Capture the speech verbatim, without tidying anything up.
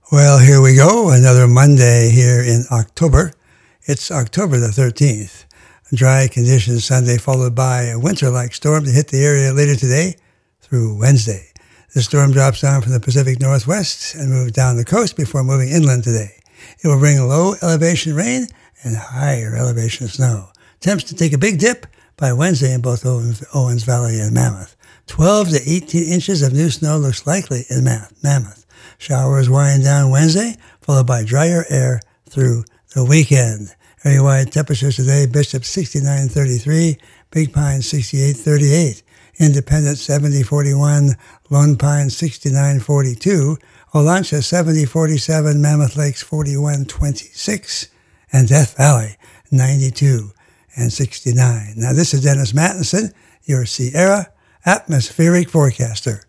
Well, here we go. Another Monday here in October. It's October the thirteenth. Dry conditions Sunday, followed by a winter-like storm to hit the area later today through Wednesday. The storm drops down from the Pacific Northwest and moves down the coast before moving inland today. It will bring low elevation rain and higher elevation snow. Temps to take a big dip by Wednesday in both Owens Valley and Mammoth. twelve to eighteen inches of new snow looks likely in Mammoth. Showers wind down Wednesday, followed by drier air through the weekend. Area-wide temperatures today: Bishop sixty-nine thirty-three, Big Pine sixty-eight thirty-eight, Independent seventy forty-one, Lone Pine sixty-nine forty-two, Olancha seventy forty-seven, Mammoth Lakes forty-one twenty-six, and Death Valley ninety-two and sixty-nine. Now this is Dennis Mattinson, your Sierra Atmospheric Forecaster.